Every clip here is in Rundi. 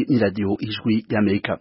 ni radio Ijwi y'Amerika.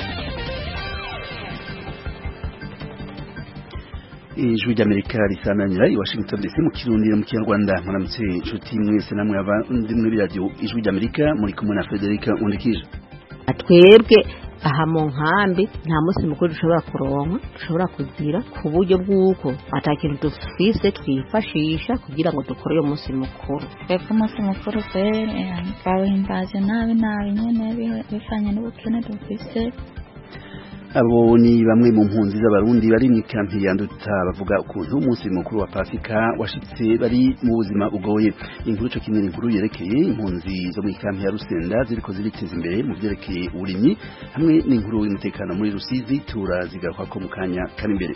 Ijwi ry'Amerika risananira i Washington DC mu Kirundi mu Kinyarwanda. Muramutse inshuti mwese namwe abandi muri radio Ijwi ry'Amerika, muri kumwe na Frederic Undikije. Atwebwe aha mu nkambi nta musi mukuru dushobora kuronka, dushobora kugira ku buryo bw'uko atakintu dufise twifashisha kugira ngo dukore uyo musi mukuru. Twebwe umunsi mukuru twawuhimbaje nabi nyene bifanye n'ubukene dufise. Abo ni bamwe mu mpunzi z'abarundi bari mu kampi ya Nduta bavuga ukuntu umunsi mukuru wa Pasika washitse bari mu buzima ugoye. Inkuru cyo kimwe inkuru yerekeye impunzi zo mu kampi ya Rusenda ziriko ziriteza imbere mu byerekeye uburimyi hamwe n'inkuru y'umutekano muri Rusizi turazigaruka ko mu kanya kari imbere.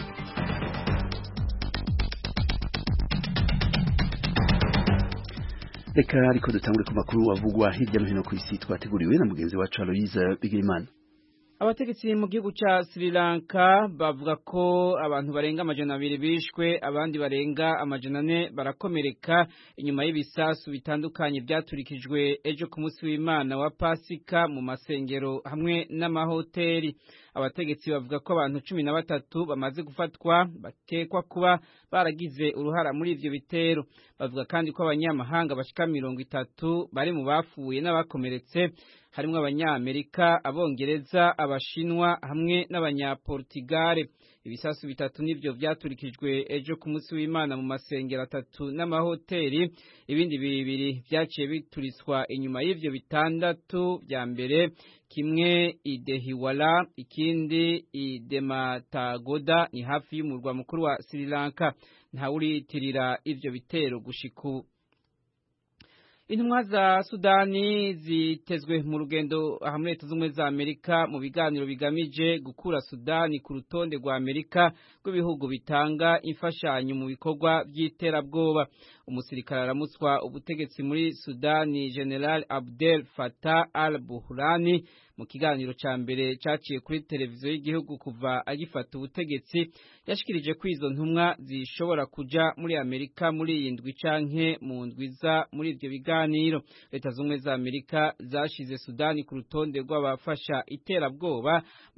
Reka ariko dutangure ku makuru avugwa hirya no hino ku isi twateguriwe na mugenzi wacu Aloise Bigirimana. Abategetsi mu gihugu ca Sri Lanka bavuga ko abantu barenga 200 bishwe, abandi barenga 400 barakomereka inyuma y'ibisasu bitandukanye byaturikijwe ejo ku munsi w'Imana wa Pasika mu masengero hamwe n'amahoteli. Abategetsi bavuga ko abantu 13 bamaze gufatwa bakekwa kuba baragize uruhara muri ivyo bitero. Bavuga kandi ko abanyamahanga bashika 30 bari mu bafuye n'abakomeretse, harimwo abanyamerika, abongereza, abashinwa hamwe n'abanyaportugale. Ibisasu bitatu nivyo vyaturikijwe ejo ku munsi w'Imana mu masengero 3 n'amahoteli, ibindi bibiri vyaciye bituriswa inyuma y'ivyo bitandatu vya mbere, kimwe Idehiwala, ikindi Idematagoda, ni hafi y'umurwa mukuru wa Sri Lanka. Ntawuritirira ivyo bitero gushiku. Intumwa za Sudani zitezwe mu rugendo aha muri Leta Zunze za Amerika mu biganiro bigamije gukura Sudani ku rutonde rwa Amerika rw'ibihugu bitanga imfashanyo mu bikorwa by'iterabwoba. Umusirikare aramutswa ubutegetsi muri Sudani General Abdel Fattah al-Burhan mu kiganiro ca mbere caciye kuri televiziyo y'igihugu kuva agifata ubutegetsi, yashikirije ko izo ntumwa zishobora kuja muri Amerika muri iyi ndwi canke mu ndwiza muri ivyo biganiro. Leta Zunze za Amerika zashize Sudani ku rutonde rw'abafasha iterabwoba mu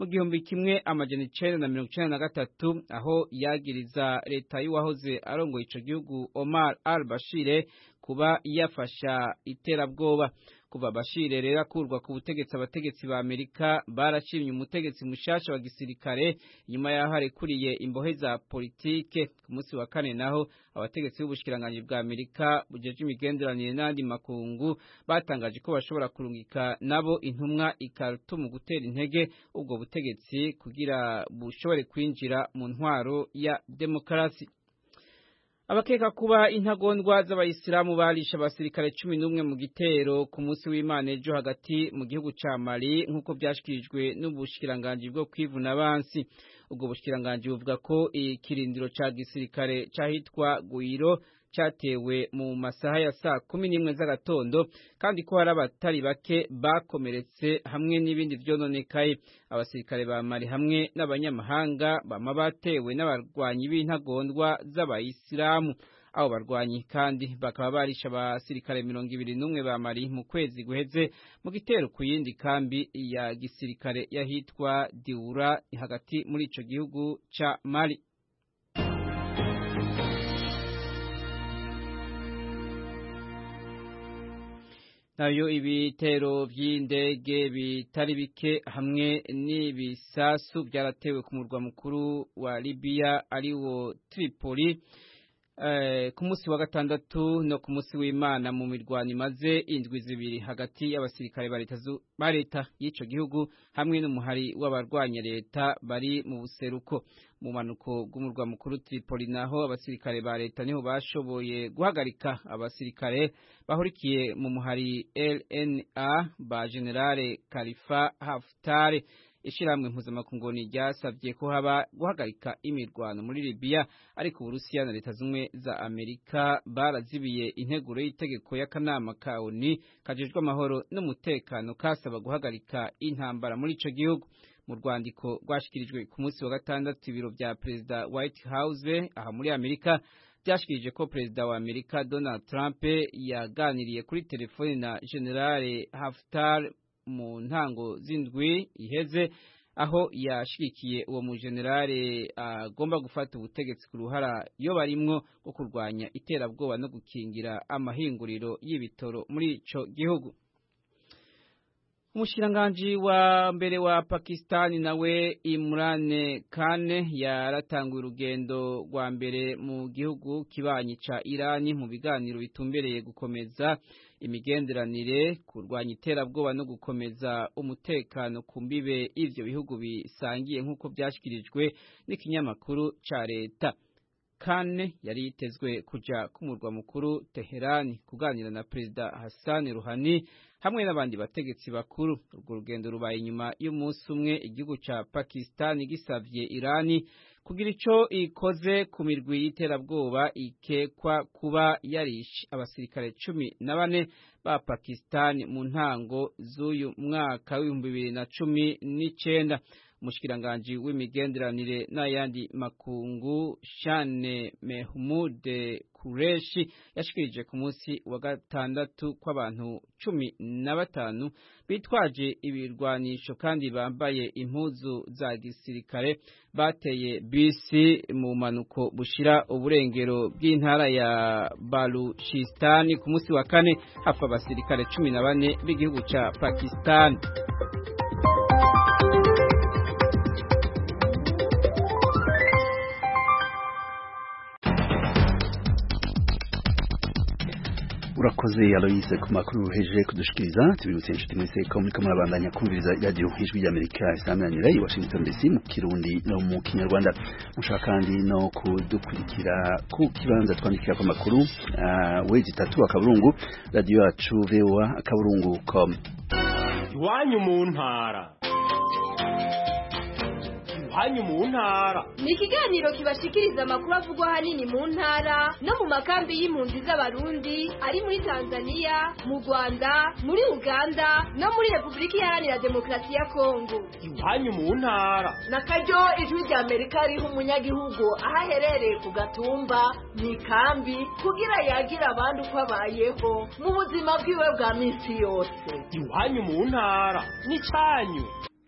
1993 aho yagiriza leta y'uwahoze arongoye ico gihugu Omar al-Bashir kuba yafasha iterabwoba. Kuva Bashir rero akurwa ku butegetsi, abategetsi ba Amerika barashimye umutegetsi mushasha wa gisirikare nyuma yaho arekuriye imbohe za politike. Ku munsi wa kane naho abategetsi b'ubushikiranganje bwa Amerika bujeje imigenderanire n'andi makungu batangaje ko bashobora kurungika nabo intumwa ikarutuma gutera intege ubwo butegetsi kugira bushobore kwinjira mu ntwaro ya demokarasi. Abakeka kuba intagondwa z'abayisilamu barisha abasirikare 11 mu gitero ku munsi w'Imana ejo hagati mu gihugu ca Mali nk'uko byashikirijwe n'ubushikiranganje bwo kwivuna abansi. Ubwo bushikiranganje buvuga ko ikirindiro ca gisirikare cahitwa Guiro cyatewe mu masaha ya saa 11 z'agatondo, kandi ko hari abatari bake bakomeretse hamwe n'ibindi vyononekaye. Abasirikare ba Mali hamwe n'abanyamahanga bama batewe n'abarwanyi b'intagondwa z'abayisilamu. Abo barwanyi kandi bakaba barisha abasirikare 21 ba Mali mu kwezi guheze mu gitero ku yindi kambi ya gisirikare yahitwa Dioura hagati muri ico gihugu ca Mali. Nayo ibitero vy'indege bitari bike hamwe n'ibisasu byaratewe ku murwa mukuru wa Libya ariwo Tripoli ku munsi wa gatandatu no ku munsi w'Imana mu mirwano imaze indwi zibiri hagati y'abasirikare ba leta y'ico gihugu hamwe n'umuhari w'abarwanya leta bari mu buseruko. Mu manuko bw'umurwa mukuru Tripoli naho abasirikare ba leta niho bashoboye guhagarika abasirikare bahurikiye mu muhari LNA ba Generale Khalifa Haftar. Ishiramwe mpuzamakungu ryasavye ko haba guhagarika imirwano muri Libya, ariko Uburusiya na Leta Zunze za Amerika barazibiye integuro y'itegeko y'akanama ka ONU kajejwe amahoro n'umutekano kasaba guhagarika intambara muri ico gihugu. Mu rwandiko rwashikirijwe ku munsi wa gatandatu ibiro vya Perezida White House aha muri Amerika byashikirije ko Perezida wa Amerika Donald Trump yaganiriye kuri telefone na Generale Haftar mu ntango z'indwi iheze aho yashigikiye uwo mujenerale agomba gufata ubutegetsi ku ruhara yo barimwo bwo kurwanya iterabwoba no gukingira amahinguriro y'ibitoro muri ico gihugu. Umushikiranganji wa mbere wa Pakistan nawe Imran Khan yaratanguye urugendo rwa mbere mu gihugu kibanyi ca Irani mu biganiro bitumbereye gukomeza imigenderanire, kurwanya iterabwoba no gukomeza umutekano ku mbibe ivyo bihugu bisangiye nk'uko byashyikirijwe n'ikinyamakuru ca leta. Khan yari yitezwe kuja ku murwa mukuru Teherani kuganira na Perezida Hassan Rouhani hamwe n'abandi bategetsi bakuru. Urwo rugendo rubaye inyuma y'umunsi umwe igihugu ca Pakistan gisavye Irani kugira ico ikoze ku mirwi y'iterabwoba ikekwa kuba yarishe abasirikare 14 ba Pakistan mu ntango z'uyu mwaka w'2019. Umushikiranganji w'imigenderanire n'ayandi makungu Shane Mehmood Qureshi yashikirije ku munsi wa gatandatu kw'abantu 15 bitwaje ibirwanisho kandi bambaye impuzu za gisirikare bateye bisi mu manuko bushira uburengero bw'intara ya Baluchistan ku munsi wa kane hafa abasirikare 14 b'igihugu ca Pakistan. Urakoze Aloise ku makuru hejeje kudushikiriza. Tubibutse inshuti mwese ko muriko murabandanya kumviriza radio Ijwi ry'Amerika isamanira i Washington DC mu Kirundi no mu Kinyarwanda. Mushaka kandi no kudukurikira ku kibanza twandikira ko makuru wezi 3 akaburungu radio yacu voa@akaburungu.com. Iwanyu mu ntara. Iwanyu mu ntara ni ikiganiro kibashikiriza amakuru avugwa hanini mu ntara no mu makambi y'impunzi z'abarundi ari muri Tanzania, mu Rwanda, muri Uganda no muri Republika Iharanira Demokarasi ya Kongo. Iwanyu mu ntara na karyo Ijwi ry'Amerika riha umunyagihugu aho aherereye ku gatumba mu ikambi kugira yagira abandi uko abayeho mu buzima bwiwe bwa minsi yose. Iwanyu mu ntara ni cyanyu.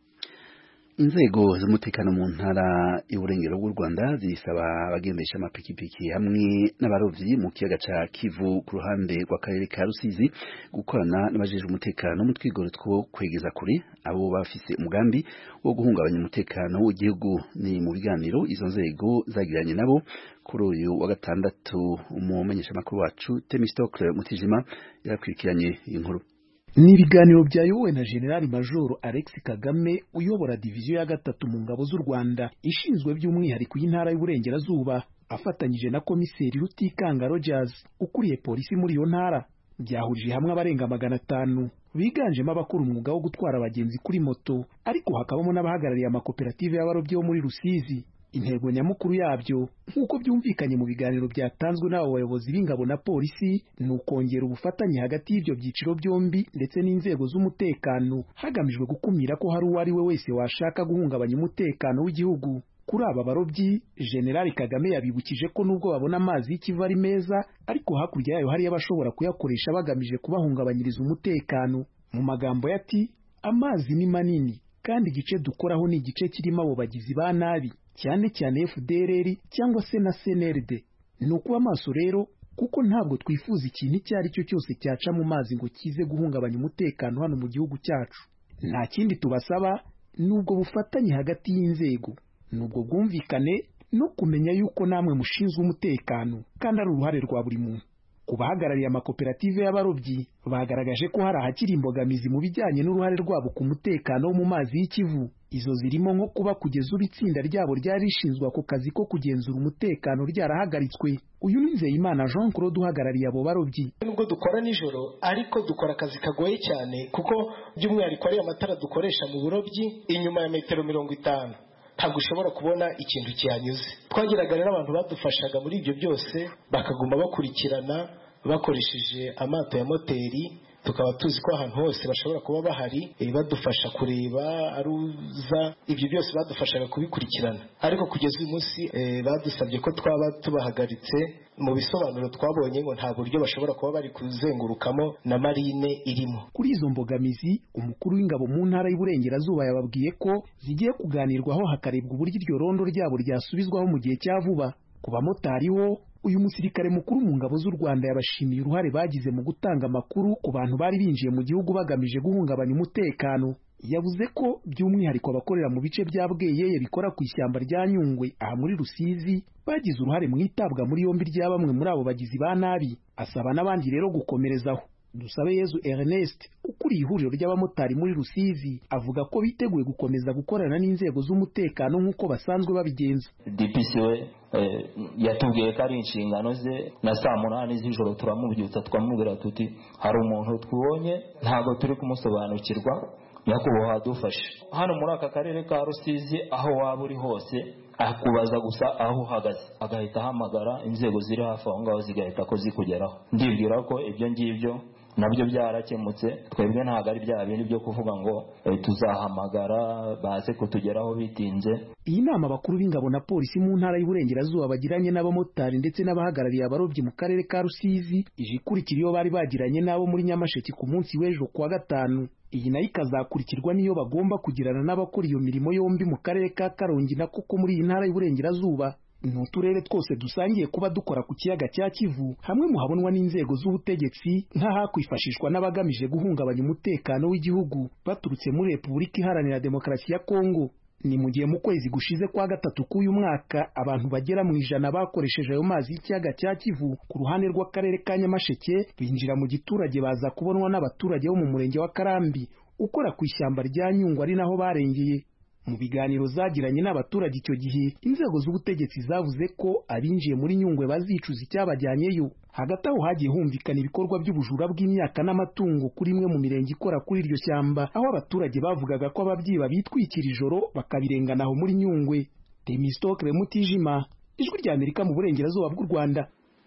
Inzego z'umutekano mu ntara y'uburengero bw'u Rwanda zisaba abagendesha amapikipiki hamwe n'abarovyi mu kiyaga ca Kivu ku ruhande rw'akarere ka Rusizi gukorana n'abajejwe umutekano mu twigoro two kwegeza kure abo bafise umugambi wo guhungabanya umutekano w'igihugu. Ni mu biganiro izo nzego zagiranye nabo kuri uyu wa gatandatu. Umumenyeshamakuru wacu Temistocle Mutijima yarakwirikiranye inkuru. Ni ibiganiro byayobowe na General Major Alex Kagame uyobora diviziyo ya 3 mu ngabo z'u Rwanda ishinzwe by'umwihariko y'intara y'uburengerazuba afatanyije na komiseri Rutikanga Rogers ukuriye polisi muri iyo ntara. Byahurije hamwe abarenga 500 biganjemo abakora umwuga wo gutwara abagenzi kuri moto, ariko hakabamo n'abahagarariye amakoperative y'abarobyi bo muri Rusizi. Intego nyamukuru yabyo nk'uko byumvikanye mu biganiro byatanzwe n'abo bayobozi b'ingabo na polisi ni ukongera ubufatanye hagati y'ibyo byiciro byombi ndetse n'inzego z'umutekano hagamijwe gukumira ko hari uwo ari we wese washaka guhungabanya umutekano w'igihugu. Kuri aba barobyi General Kagame yabibukije ko nubwo babona amazi y'ikivu ari meza, ariko hakurya yayo hari abashobora kuyakoresha bagamije kubahungabanyiriza umutekano. Mu magambo yati amazi ni manini kandi igice dukoraho ni igice kirimo abo bagizi ba nabi, cyane cyane FDLR cyangwa se na CNRD. Ni ukuba amaso rero kuko ntabwo twifuza ikintu icyo ari cyo cyose cyaca mu mazi ngo kize guhungabanya umutekano hano mu gihugu cyacu. Nta kindi tubasaba nubwo bufatanye hagati y'inzego, nubwo bwumvikane no kumenya yuko namwe mushinzwe umutekano kandi ari uruhare rwa buri muntu. Kubahagarariye amakoperative y'abarobyi bagaragaje ko hari ahakiri imbogamizi mu bijyanye n'uruhare rwabo ku mutekano wo mu mazi y'Ikivu. Izo zirimo nko kuba kugeza ubu itsinda ryabo ryari rishinzwe ako kazi ko kugenzura umutekano ryarahagaritswe. Uyu ni Nzeyimana Jean Claude uhagarariye abo barobyi. Nubwo dukora nijoro ariko dukora akazi kagoye cyane kuko by'umwihariko ari amatara dukoresha mu burobyi inyuma ya metero 50 ntabwo ushobora kubona ikintu cyanyuze. Twagiraga rero abantu badufashaga muri ibyo byose bakaguma bakurikirana bakoresheje amato ya moteri tukaba tuzi ko ahantu hose bashobora kuba bahari badufasha kureba aruza ibyo byose badufashaga kubikurikirana, ariko kugeza uyu munsi badusabye ko twaba tubahagaritse mu bisobanuro twabonye ngo nta buryo bashobora kuba bari kuzengurukamo na marine irimo. Kuri izo mbogamizi umukuru w'ingabo mu ntara y'Iburengerazuba yababwiye ko zigiye kuganirwaho hakarebwa uburyo iryo rondo ryabo ryasubizwaho mu gihe cya vuba. Ku bamotari ho uyu musirikare mukuru mu ngabo z'u Rwanda yabashimiye uruhare bagize mu gutanga amakuru ku bantu bari binjiye mu gihugu bagamije guhungabanya umutekano. Yavuze ko by'umwihariko abakorera mu bice bya Bweyeye bikora ku ishyamba rya Nyungwe aha muri Rusizi bagize uruhare mu itabwa muri yombi rya bamwe muri abo bagizi ba nabi. Asaba n'abandi rero gukomerezaho. Dusabeyezu Ernest ukuriye ihuriro ry'abamotari muri Rusizi avuga ko biteguye gukomeza gukorana n'inzego z'umutekano nk'uko basanzwe babigenza. DPC we yatubwiye ko ari inshingano ze, na saa 8 z'ijoro turamubyutsa twamubwira tuti hari umuntu twubonye ntago turi kumusobanukirwa, nyakubahwa dufashe. Hano muri aka karere ka Rusizi aho waba uri hose akubaza gusa aho uhagaze agahita ahamagara inzego ziri hafi aho ngaho zigahita ko zikugeraho. Ndibwira ko ibyo ngibyo nabyo byarakemutse, twebwe ntabwo ari bya bindi byo kuvuga ngo tuzahamagara baze kutugeraho bitinze. Iyi nama abakuru b'ingabo na polisi mu ntara y'Iburengerazuba bagiranye n'abamotari ndetse n'abahagarariye abarobyi mu karere ka Rusizi ije ikurikira iyo bari bagiranye n'abo muri Nyamasheke ku munsi w'ejo kuwa gatanu. Iyi nayo ikazakurikirwa niyo bagomba kugirana n'abakora iyo mirimo yombi mu karere ka Karongi na koko muri iyi ntara y'Iburengerazuba. N'uturere twose dusangiye kuba dukora ku kiyaga cya Kivu, hamwe muhabonwa n'inzego z'ubutegetsi nk'ahakwifashishwa n'abagamije guhungabanya umutekano w'igihugu baturutse muri Repubulika Iharanira Demokarasi ya Kongo. Ni mu gihe mu kwezi gushize kwa gatatu k'uyu mwaka abantu bagera mu 100 bakoresheje ayo mazi y'ikiyaga cya Kivu ku ruhande rw'akarere ka Nyamasheke binjira mu giturage baza kubonwa n'abaturage bo mu murenge wa Karambi ukora ku ishyamba rya Nyungwe ari naho barengeye. Mu biganiro zagiranye n'abaturage icyo gihe inzego z'ubutegetsi zavuze ko abinjiye muri Nyungwe bazicuza icyabajyanyeyo. Hagati aho hagiye humvikana ibikorwa by'ubujura bw'imyaka n'amatungo kuri imwe mu mirenge ikora kuri iryo shyamba, aho abaturage bavugaga ko ababyiba bitwikira ijoro bakabirenganaho muri Nyungwe. Temistokle Mutijima, Ijwi rya Amerika mu Burengerazuba bw'u Rwanda.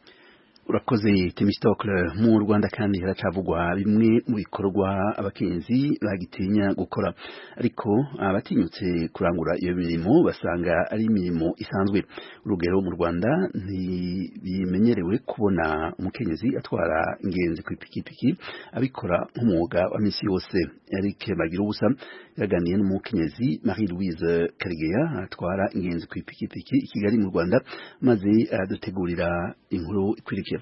Urakoze Temistokle. Mu Rwanda kandi haracavugwa bimwe mu bikorwa abakenzi bagitinya gukora, ariko abatinyutse kurangura iyo mirimo basanga ari imirimo isanzwe. Urugero mu Rwanda ntibimenyerewe kubona umukenyezi atwara ingenzi ku ipikipiki abikora nk'umwuga wa misi yose. Eric Bagirubusa yaganiye n'umukenyezi Marie Louise Karegeya atwara ingenzi ku ipikipiki i Kigali mu Rwanda, maze aradutegurira inkuru ikurikira.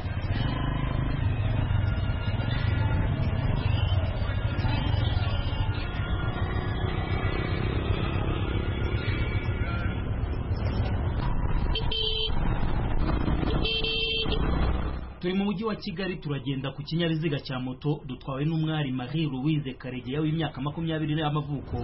Turi mu mujyi wa Kigali turagenda ku kinyabiziga cya moto dutwawe n'umwari Marie Louise Karegeya w'imyaka 20 y'amavuko.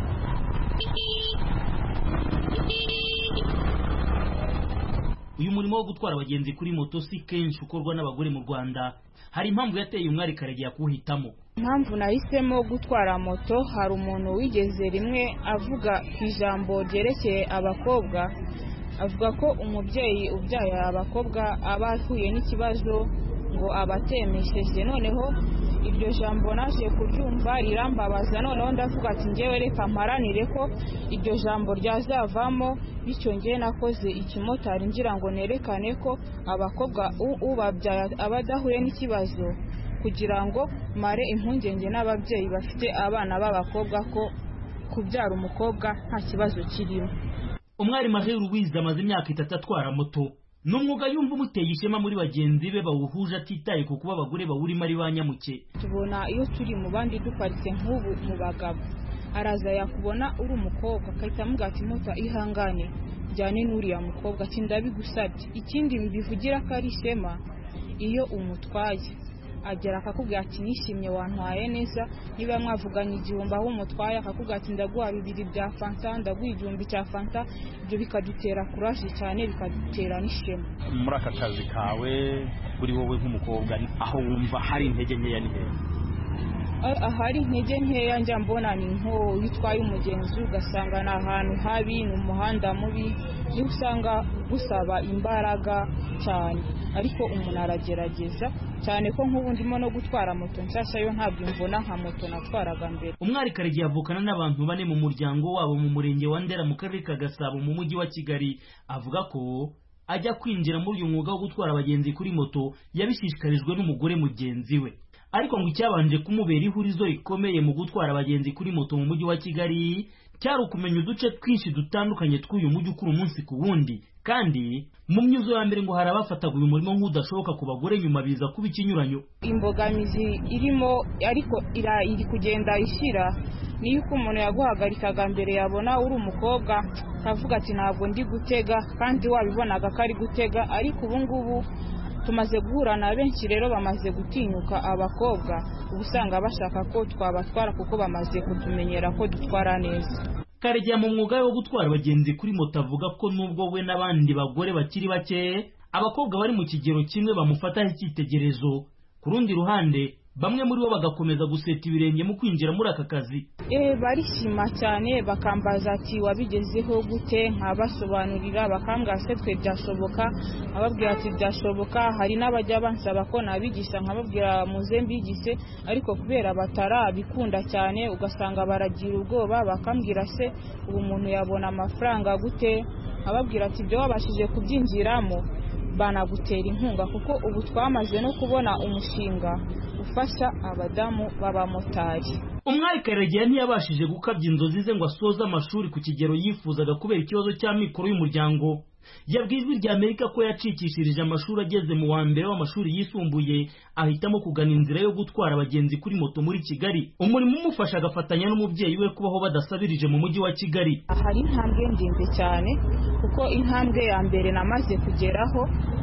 Uyu murimo wo gutwara abagenzi kuri moto si kenshi ukorwa n'abagore mu Rwanda. Hari impamvu yateye umwari Karegeya kuhitamo. Impamvu nahisemo gutwara moto, hari umuntu wigeze rimwe avuga ku ijambo ryerekeye abakobwa, avuga ko umubyeyi ubyaye abakobwa aba ahuye n'ikibazo ngo abatemesheje. Noneho iryo jambo naje kuryumva rirambabaza, noneho ndavuga ati ngewe reka mparanire ko iryo jambo ryazavamo, bityo ngewe nakoze ikimotari ngira ngo nerekane ko abakobwa ubabyaye abadahuye n'ikibazo, kugira ngo mare impungenge n'ababyeyi bafite abana b'abakobwa ko kubyara umukobwa nta kibazo kirimo. Umwari Marie Louise amaze imyaka 3 atwara moto. N'umwuga yumva umuteye ishema muri bagenzi be bawuhuje atitaye ku kuba abagore bawurimo ari banyamuke. Tubona iyo turi mu bandi duparitse nk'ubu mu bagabo, araza yakubona uri umukobwa akahita amuga ati moto ihangane jyane n'uriya mukobwa ati ndabigusabye. Ikindi mbivugira ko ari ishema iyo umutwaye agera akakubwira ati nishimye wantwaye neza, niba mwavuganye igihumbi aho umutwaye akakubwira ati ndaguha 2 bya fanta, ndaguha 1 cya fanta, ibyo bikadutera courage cyane, bikadutera n'ishema. Muri aka kazi kawe kuri wowe nk'umukobwa aho wumva hari intege nkeya ni hehe? Ahari intege nkeya njya mbona ni nko witwaye umugenzi ugasanga na ahantu habi, ni umuhanda mubi, niho usanga gusaba imbaraga cyane, ariko umuntu aragerageza cyane ko nk'ubu ndimo no gutwara moto nshyashya yo ntabwo imvuna nka moto natwaraga mbere. Umwari Karegeya avukana n'abantu bane mu muryango wabo mu murenge wa Ndera mu karere ka Gasabo mu mujyi wa Kigali. Avuga ko ajya kwinjira muri uyu mwuga wo gutwara abagenzi kuri moto yabishishikarijwe n'umugore mugenzi we, ariko ngo icyabanje kumubera ihurizo rikomeye mu gutwara abagenzi kuri moto mu mujyi wa Kigali cyari ukumenya uduce twinshi dutandukanye tw'uyu mujyi ukura umunsi ku wundi, kandi mu myuzo ya mbere ngo hari abafataga uyu murimo nk'udashoboka ku bagore, nyuma biza kuba ikinyuranyo. Imbogamizi irimo ariko iri kugenda ishyira niyo uko umuntu yaguhagarikaga mbere yabona uri umukobwa akavuga ati ntabwo ndi gutega, kandi wabibonaga ko ari gutega, ariko ubu ngubu tumaze guhura na benshi rero bamaze gutinyuka abakobwa, ubu usanga bashaka ko twabatwara kuko bamaze kutumenyera ko dutwara neza. Karegeya mu mwuga wo gutwara abagenzi kuri moto avuga ko nubwo we n'abandi bagore bakiri bake, abakobwa bari mu kigero kimwe bamufataho icyitegererezo. Ku rundi ruhande bamwe muri bo bagakomeza guseta ibirenge mu kwinjira muri aka kazi. Barishima cyane bakambaza ati wabigezeho gute, nkabasobanurira bakambwira se twe byashoboka, ababwira ati byashoboka. Hari n'abajya bansaba ko nabigisha nkababwira muze mbigise, ariko kubera batarabikunda cyane ugasanga baragira ubwoba, bakambwira se ubu umuntu yabona amafaranga gute, ababwira ati ibyo wabashije kubyinjiramo banagutera inkunga, kuko ubu twamaze no kubona umushinga ufasha abadamu b'abamotari. Umwari Karegeya ntiyabashije gukabya inzozi ze ngo asoze amashuri ku kigero yifuzaga kubera ikibazo cy'amikoro y'umuryango. Yabwiye Ijwi ry'Amerika ko yacikishirije amashuri ageze mu wa mbere w'amashuri yisumbuye, ahitamo kugana inzira yo gutwara abagenzi kuri moto muri Kigali. Umurimo umufasha agafatanya n'umubyeyi we kubaho badasabirije mu mujyi wa Kigali. Hari intambwe ndende cyane kuko intambwe ya mbere namaze kugeraho.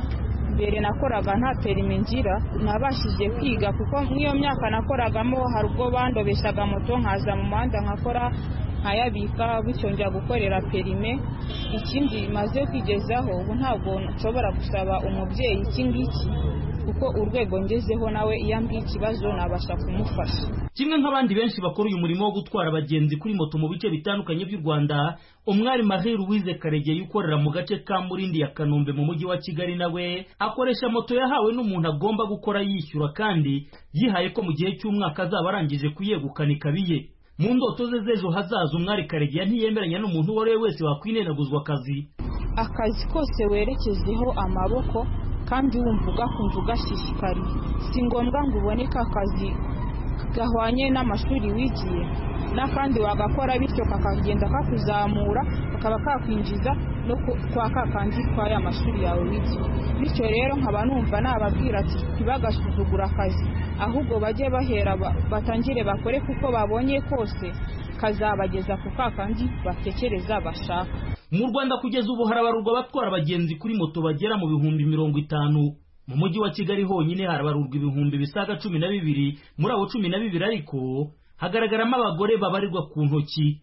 Mbere nakoraga nta perime ngira, nabashije kwiga kuko nk'iyo myaka nakoragamo hari ubwo bandobeshaga moto nkaza mu muhanda nkakora nkayabika, bityo njya gukorera perime. Ikindi maze kwigezaho ubu ntabwo nshobora gusaba umubyeyi iki ngiki, kuko urwego ngezeho nawe iyo ambwiye ikibazo nabasha kumufasha. Kimwe nk'abandi benshi bakora uyu murimo wo gutwara abagenzi kuri moto mu bice bitandukanye by'u Rwanda, umwari Marie Louise Karegeya ukorera mu gace ka Murindi ya Kanombe mu mujyi wa Kigali nawe akoresha moto yahawe n'umuntu agomba gukora yishyura, kandi yihaye ko mu gihe cy'umwaka azaba arangije kuyegukana ikabiye. Mu ndoto ze z'ejo hazaza umwari Karegeya ntiyemeranya n'umuntu uwo ari we wese wakwinenaguzwa akazi. Akazi kose werekezeho amaboko kandi wumva ugakumva ugashishikariye, si ngombwa ngo uboneke akazi gahwanye n'amashuri wigiye, n'akandi wagakora bityo kakagenda kakuzamura kakaba kakwinjiza no kwa kakandi kwa ya mashuri yawe wigiye. Bityo rero nkaba numva nababwira ati ntibagasuzugura akazi, ahubwo bajye bahera batangire bakore kuko babonye kose kazabageza ku kakandi batekereza bashaka. Mu Rwanda kugeza ubu harabarurwa abatwara abagenzi kuri moto bagera mu bihumbi 50. Mu mujyi wa Kigali honyine harabarurwa ibihumbi bisaga 12. Muri abo 12 ariko hagaragaramo abagore babarirwa ku ntoki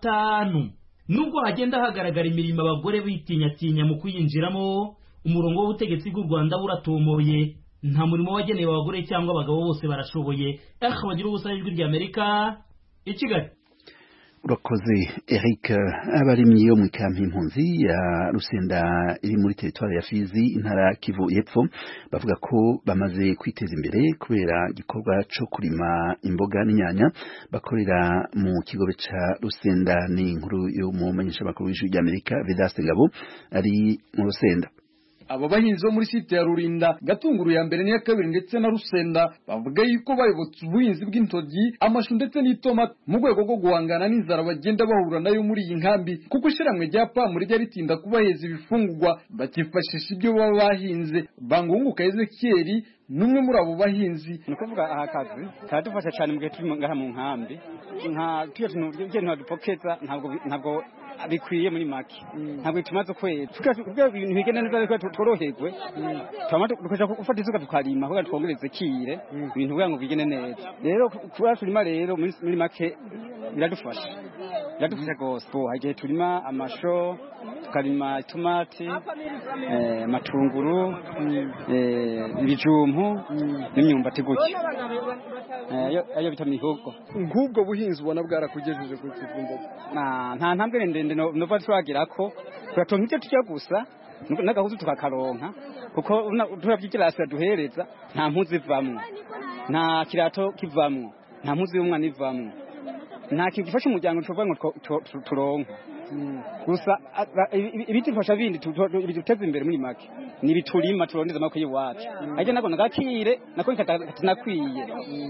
5. Nubwo hagenda hagaragara imirimo abagore bitinyatinya mu kuyinjiramo, umurongo w'ubutegetsi bw'u Rwanda buratomoye. Nta murimo wagenewe abagore cyangwa abagabo, bose barashoboye. Bagira ubusa Ijwi ry'Amerika i Kigali. Urakoze Eric. Abarimyi yo mu kampi impunzi ya Rusenda iri muri teritwari ya Fizi intara Kivu y'Epfo bavuga ko bamaze kwiteza imbere kubera gikorwa cyo kurima imboga n'inyanya bakorera mu kigobe ca Rusenda. Ni inkuru yo mu menyesha makuru y'Ijwi ry'Amerika Vedaste Ngabo ari mu Rusenda. Abo bahinzi bo muri site ya Rurinda, Gatunguru ya mbere n'iya kabiri ndetse na Rusenda bavuga yuko bayobotse ubuhinzi bw'intoryi, amashu ndetse n'itomati mu rwego rwo guhangana n'inzara bagenda bahura nayo muri iyi nkambi, kuko ishiramwe rya PAM rijya ritinda kubaheza ibifungurwa bakifashisha ibyo baba bahinze. Bangunguka Ezekiel numwe muri abo bahinzi. Nukuvuga aha kazi kadufasha cyane mu gihe turi ngaha mu nkambi, nka tuyo tuntu dupokeza ntabwo bikwiye muri make, ntabwo tumaze kwera tukabyo ibintu bigenda neza ariko tworoherwe, tukaja gufata isuka tukarima kugira twongereze kire ibintu kugira ngo bigende neza. Rero kuba turima rero muri make biradufasha gose. Hagiye turima amasho, tukarima itomati, amatunguru, ibijumpu n'imyumbati gutyo, ayo bita mihogo. Nk'ubwo buhinzi ubona bwarakugejeje ku kivumbo? Nta ntambwe ndende nova twagira ko turatonka icyo tujya gusa n'agahuzu tukakaronka kuko turavyigirasi duhereza nta mpuzu ivamwo nta kirato kivamwo nta mpuzu y'umwana ivamwo nta kintu gifasha umuryango tuvuga ngo turonka gusa ibiti mfasha bindi biduteza imbere muri make ni biturima turondeza amako y'iwacu ariko nako nagakire nako katanakwiye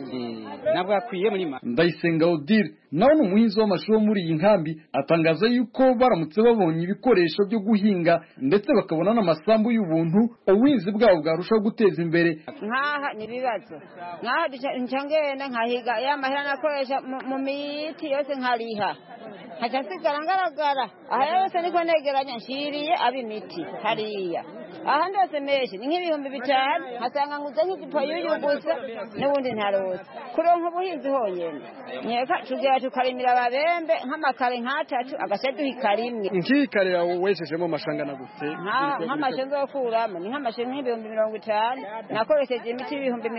nabwo akwiye muri make. Ndayisenga Odile nawe ni umuhinzi w'amashu muri iyi nkambi atangaza yuko baramutse babonye ibikoresho byo guhinga ndetse bakabona n'amasambu y'ubuntu ubuhinzi bwabo bwarushaho guteza imbere. Nkaha ni bibazo nkaha ncangenda nkahiga ya mahera nakoresha mu miti yose nkariha haca sigara ngaragara aha yose niko negeranya nshiriye ab'imiti hariya aha ndose menshi ni nk'ibihumbi 5 nkasanga nguze nk'igipo y'uyu gusa n'ubundi ntarose kuronka ubuhinzi honyene nyeka tugira tukarimira ababembe nk'amakare nk'atatu agashe duhikarimwe nkikarira weshejemo amashangana gute nk'amashe nzokuramo ni nk'amashe nk'ibihumbi 50 nakoresheje imiti y'ibihumbi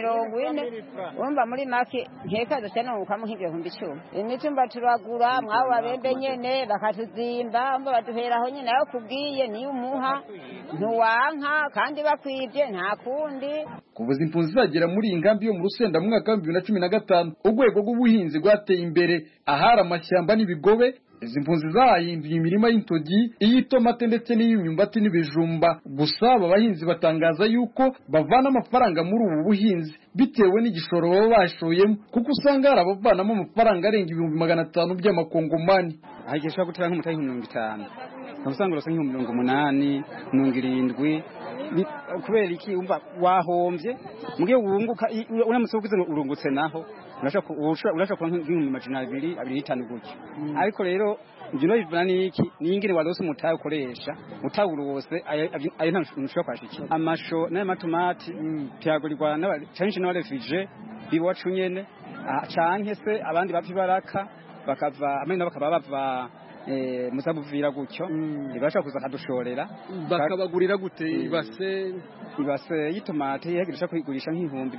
40 urumva muri make nkeka dose n'ukamo nk'ibihumbi 10 imiti mba turagura mwabo babembe nyene bakatuzimba mba baduheraho nyene nayo kubwiye ni umuha ntuwanka kandi bakwibye nta kundi. Kuvuza impunzi zagera muri iyi nkambi yo mu Rusenda mu mwaka wa 2015 urwego rw'ubuhinzi rwateye imbere ahari amashyamba n'ibigobe. Izi mpunzi zahinduye imirima y'intogi iy'itomate ndetse n'iy'imyumbati n'ibijumba. Gusa aba bahinzi batangaza yuko bavana amafaranga muri ubu buhinzi bitewe n'igishoro baba bashoyemo kuko usanga hari abavanamo amafaranga arenga 500 by'amakongomani. Ahigesha gutera nk'umutayi 50 usanga urose nk'umuntu 70 kubera iki umva wahomvye mugiye wunguka uramutse ugize urungutse naho urashaka nk'imajana 2 gutyo ariko rero ibyo bivana n'iki n'ingene warose umutayi ukoresha utawurose ayo nta nshobora kwashiki amasho n'amatomati tyagurirwa n'abantu n'abarefije biwacu nyene canke se abandi bapfi baraka bakava amene bakaba bava musabuvira gutyo ibasha kuza kadushorera bakabagurira gute ibase y'itomate yagirisha kuyigurisha nk'ibihumbi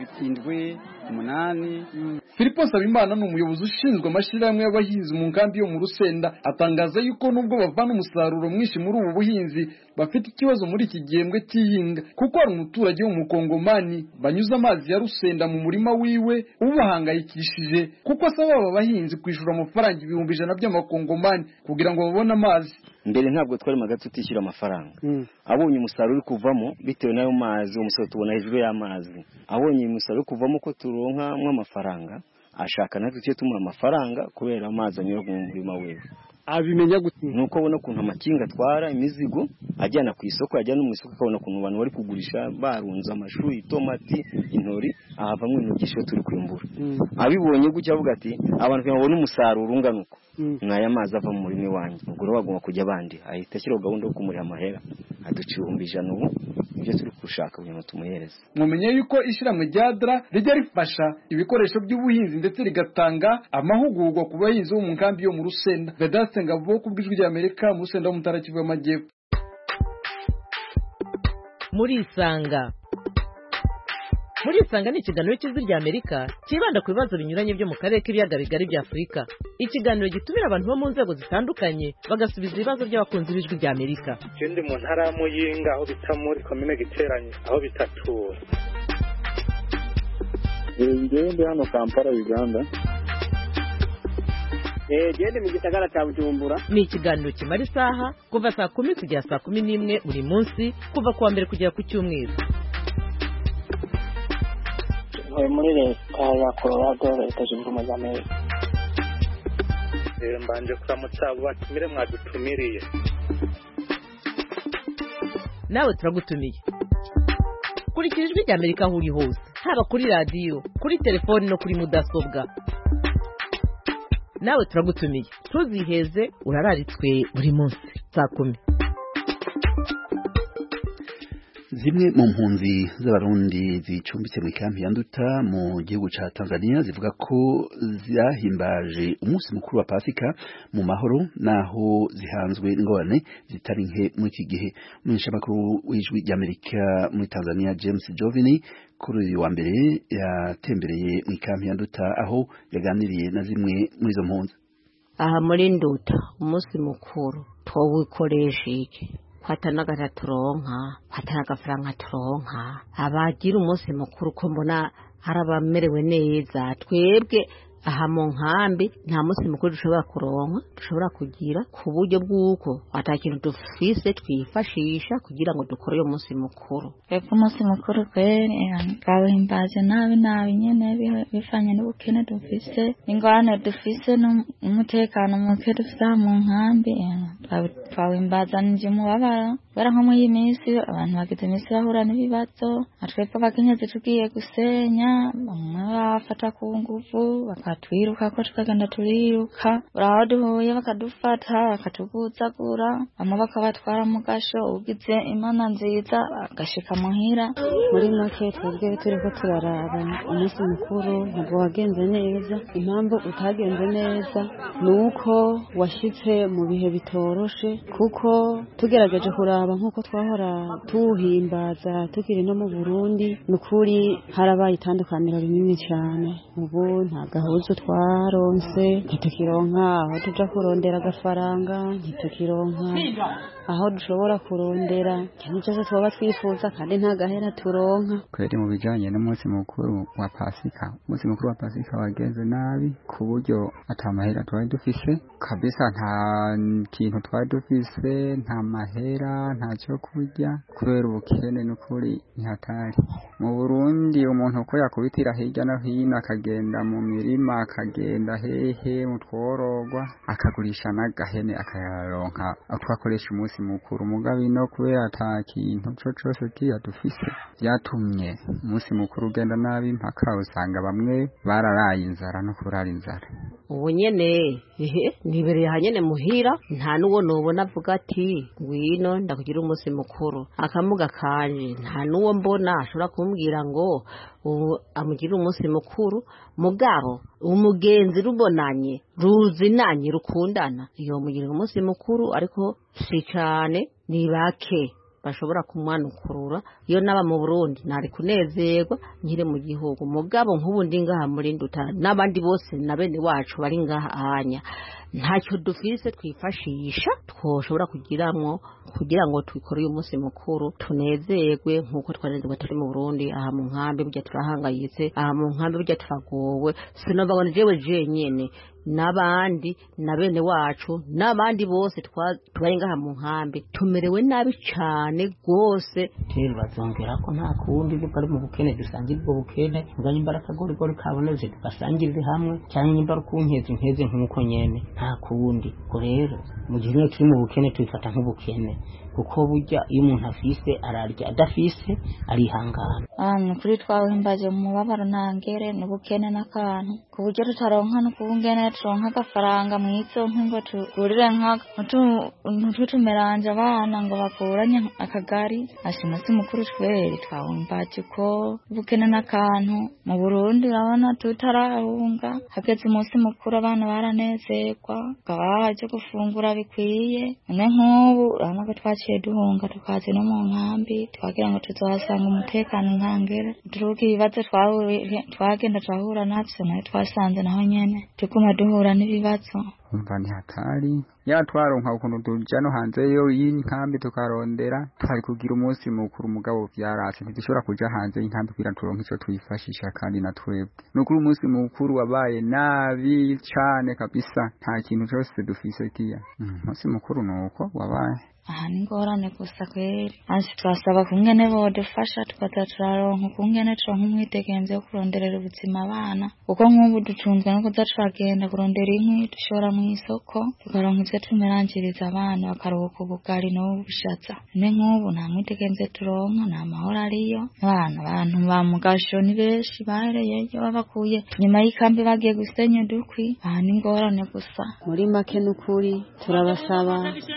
7-8. Filipo Sabimana ni umuyobozi ushinzwe amashirahamwe y'abahinzi mu nkambi yo mu Rusenda atangaza yuko nubwo bavana umusaruro mwinshi muri ubu buhinzi bafite ikibazo muri iki gihembwe cy'ihinga kuko hari umuturage wo mu Kongomani banyuza amazi ya Rusenda mu murima wiwe ubahangayikishije kuko asaba aba bahinzi kwishura amafaranga 100 by'amakongomani kugira ngo babone amazi. Mbere ntabwo twari magatse utishyura amafaranga abonye umusaruro uri kuvamo bitewe nayo mazi umusaruro tubona hejuru y'amazi abonye umusaruro kuvamo ko turonka amafaranga ashaka natwe cyo tumuha amafaranga kubera amazi anyura mu murima wewe. Abimenya gute nuko abona kuntu amakinga atwara imizigo ajyana ku isoko ajyana mu isoko akabona kuntu abantu bari kugurisha barunza amashu itomati intori ahavamwe n'ugisho turi kwimbura abibonye gutya avuga ati abantu babona umusaruro ungana uko mwaya mazi ava mu murima wanjye ubwo bagomba kujya abandi ahita ashyiraho gahunda yo kumurira amahera aducibumbi 100 ubu ibyo turi gushaka kugira ngo tumuhereze. Mumenye yuko ishiramwe ryadra rijya rifasha ibikoresho by'ubuhinzi ndetse rigatanga amahugurwa ku bahinzi bo mu nkambi yo mu Rusenda. Vedaste Ngabo kubwijwi rya Amerika mu Rusenda mu Ntara Kivu y'Amajyepfo. Muri Isanga ni ikiganiro cy'ijwi rya Amerika kibanda ku bibazo binyuranye byo mu karere k'ibiyaga bigari bya Afurika. Ikiganiro gitumira abantu bo mu nzego zitandukanye bagasubiza ibibazo by'abakunzi b'ijwi rya Amerika. Ndi mu ntara ya Muyinga aho bita muri komine Giteranye aho bitatura. Ndi hano Kampala Uganda. Gende mu gisagara cya Bujumbura. Ni ikiganiro kimara isaha kuva saa 10 kugera saa 11 buri munsi kuva kuwa mbere kugera ku cyumweru. Muri leta ya Colorado leta zunze ubumwe za Amerika. Mbanje kuramutsa batumire mwadutumiriye. Nawe turagutumiye. Kurikira ijwi rya Amerika aho uri hose haba kuri radio kuri telefoni no kuri mudasobwa. Nawe turagutumiye tuziheze urararitswe buri munsi saa 10. Zimwe mu mpunzi z'abarundi zicumbitse mu kampi ya Nduta mu gihugu ca Tanzania zivuga ko zahimbaje umunsi mukuru wa Pasika mu mahoro naho zihanzwe ingorane zitari nke muri iki gihe. Umunyeshamakuru w'ijwi ry'Amerika muri Tanzania James Jovini kuri uyu wa mbere yatembereye mu kampi ya Nduta aho yaganiriye na zimwe muri izo mpunzi. Aha muri Nduta umunsi mukuru twawukoresha iki kwatanaga turonka kwatanaga turonka abagira umunsi mukuru ko mbona harabamerewe neza twebwe aha mu nkambi nta munsi mukuru dushobora kuronka dushobora kugira ku buryo bw'uko atakintu dufise twifashisha kugira ngo dukore uyo munsi mukuru. Epfo umunsi mukuru kweri twawuhimbaje nabi nyene bifanye n'ubukene dufise ingorane dufise n'umutekano muke dufise mu nkambi twawuhimbaza umubabaro kubera nko muri iyi minsi abantu bagize iminsi bahura n'ibibazo atwebwe abakenyezi tugiye gusenya bamwe bafata ku nguvu bakatwiruka ko tukagenda turiruka uraho duhuye bakadufata bakatuguzagura bamwe bakabatwara mu gasho ugize imana nziza agashika muhira. Muri make twebwe turiko turaraba umunsi mukuru ntabwo wagenze neza. Impamvu utagenze neza nuko washitse mu bihe bitoroshe kuko tugerageje kuraba nkuko twahora tuwuhimbaza tukiri no mu Burundi nukuri harabaye itandukaniro rinini cyane. Ubu nta gahuzu twaronse ntitukironka aho tuja kurondera agafaranga ntitukironka aho dushobora kurondera ikintu cyose twaba twifuza kandi nta gahera turonka. Kweri mu bijanye n'umunsi mukuru wa Pasika umunsi mukuru wa Pasika wagenze nabi ku buryo atamahera twari dufise kabisa nta kintu twari dufise nta mahera nta cyo kurya kubera ubukene n'ukuri ntihatari. Mu Burundi umuntu uko yakubitira hirya no hino akagenda mu mirima akagenda hehe mu tworogwa akagurisha n'agahene akayaronka twakoresha umunsi mukuru mugabe no kubera ata kintu cyose kiya dufise byatumye umunsi mukuru ugenda nabi mpaka usanga bamwe bararaye inzara no kurara inzara. Ubu nyene nibereye hanyene muhira nta nuwo nobona avuga ati ngwino ndakugira umunsi mukuru akamuga kanje nta nuwo mbona ashobora kumbwira ngo amugira umunsi mukuru mugabo umugenzi rubonanye ruzinanye rukundana iyo mugira umunsi mukuru ariko si cyane ni bake bashobora kumwanukurura iyo naba mu Burundi nari kunezerwa nkire mu gihugu mugabo nk'ubundi ngaha muri Nduta n'abandi bose na bene wacu bari ngaha anya ntacyo dufise twifashisha twoshobora kugira ngo twikore uyu munsi mukuru tunezerwe nk'uko twanezerwa turi mu Burundi aha mu nkambi burya turahangayitse aha mu nkambi burya turagowe sinobabona jewe jenyene n'abandi na bene wacu n'abandi bose twari ngaha mu nkambi tumerewe nabi cyane rwose. Rero bazongera ko nta kundi bwo ari mu bukene dusangira ubwo bukene nganye imbaraga gori kaboneze tugasangirire hamwe cyane imbaraga kunkeze nk'uko nyene nta kundi. Ko rero mu gihe turi mu bukene twifata nk'ubukene kuko burya iyo umuntu afise ararya adafise arihangana. Kuri twawuhimbaje mu mubabaro ntangere n'ubukene n'akantu ku buryo tutaronka no kubungene turonka agafaranga mwizo ngo tugurire tumeranje abana ngo bakuranye akagari ashimase mukuru twere twawuhimbaje ko ubukene n'akantu mu Burundi urabona tutarahunga hageze umunsi mukuru abana baranezerwa baje gufungura bikwiye none nk'ubu urabona ko twaciye duhunga tukaze no mu nkambi twagira ngo tuzohasanga umutekano ntangere turuka ibibazo twagenda turahura navyo nayo twasanze naho nyene tukuma duhura n'ibibazo umva ntihatari twaronka ukuntu tuja no hanze yo y'inkambi tukarondera twari kugira umunsi mukuru mugabo vyarase ntidushobora kuja hanze y'inkambi kugira turonke ico twifashisha kandi na twebwe nukuri umunsi mukuru wabaye nabi cane kabisa nta kintu cyose dufise kiya umunsi mukuru nuko wabaye. Aha ni ngorane gusa kweri ansi twasaba kungene bodufasha tukaza turaronka kungene turonka umwitegenzo yo kuronderera ubuzima abana kuko nk'ubu ducunzwe no kuza turagenda kurondera inkwi dushora mu isoko tukaronka ivyo tumerangiriza abana bakaruhuka ubugari n'ubushaza none nk'ubu nta mwitegenzo turonka nta mahoro ariyo abantu ba mugasho ni benshi bahereyeyo babakuye nyuma y'ikambi bagiye gusenya udukwi. Aha ni ngorane gusa muri make n'ukuri turabasaba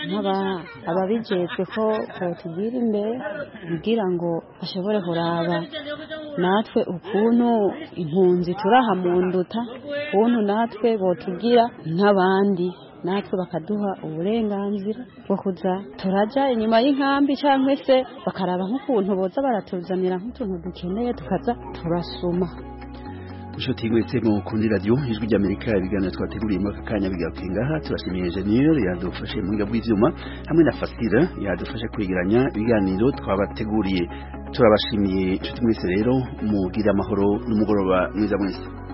ababijejwe ko tugira imbere kugira ngo bashobore kuraba natwe ukuntu impunzi turaha mu Nduta ukuntu natwe botugira nk'abandi natwe bakaduha uburenganzira bwo kuza turaja inyuma y'inkambi cyangwa se bakaraba nk'ukuntu boza baratuzanira nk'utuntu dukeneye tukaza turasuma. inshuti mwese mukundi radio ijwi ry'Amerika ibiganiro twateguriye mu kanya bigaruka ngaha turashimiye Engineer yadufashe mu ngabo bw'ivyuma hamwe na Fasira yadufashe kwegeranya ibiganiro twabateguriye turabashimiye inshuti mwese rero mugira amahoro n'umugoroba mwiza mwese